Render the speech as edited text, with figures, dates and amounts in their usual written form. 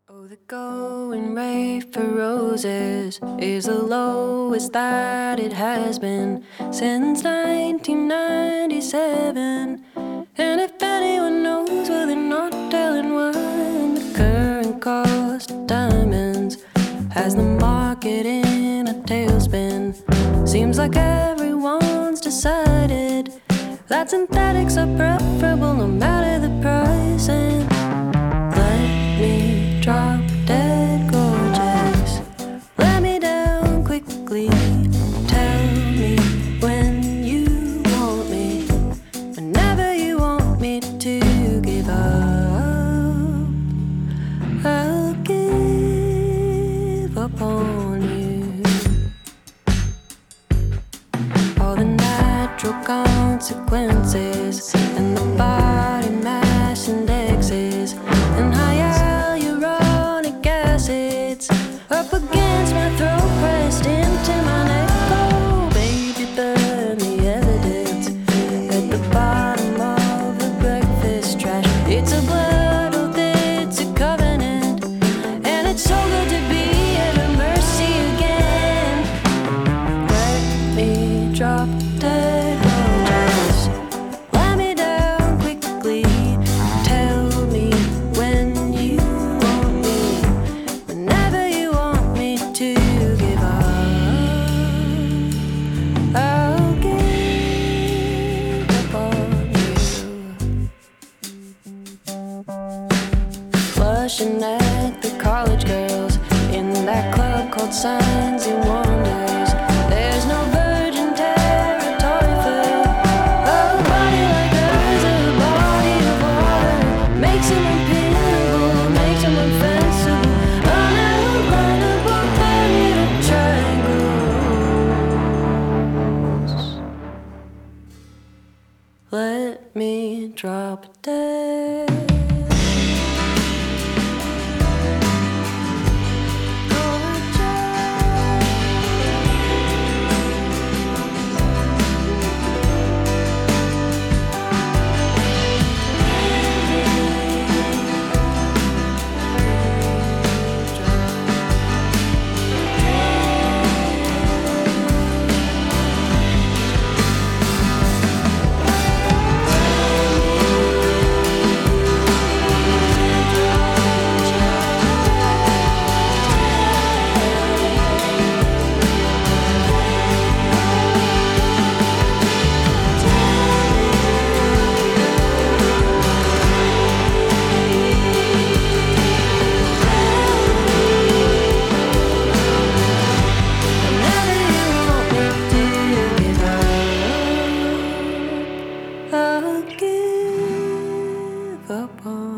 Oh, the going rate for roses is the lowest that it has been since 1997. And if anyone knows, well, they're not telling one. The current cost of diamonds has the market in a tailspin. Seems like everyone's decided that synthetics are preferable no matter the price. And let me drop dead gorgeous. Let me down quickly. Tell me when you want me. Whenever you want me to give up, I'll give up on you. All the natural consequences and the body mass indexes and high hyaluronic acids up against my throat, pressed into my neck. Oh, baby, burn the evidence at the bottom of the breakfast trash. It's a blood oath, it's a covenant, and it's so good to be at her mercy again. Let me drop dead gorgeous. Let me down quickly. Tell me when you want me. Whenever you want me to give up, I'll give up on you. Flushing at the college girls in that club called Signs and Wonders. There's no virgin territory for a body like hers, a body of water. Makes him unpinnable, makes him offensible, unoutlineable Bermuda triangles. Let me drop dead. Whenever you want me to give up, I'll give up on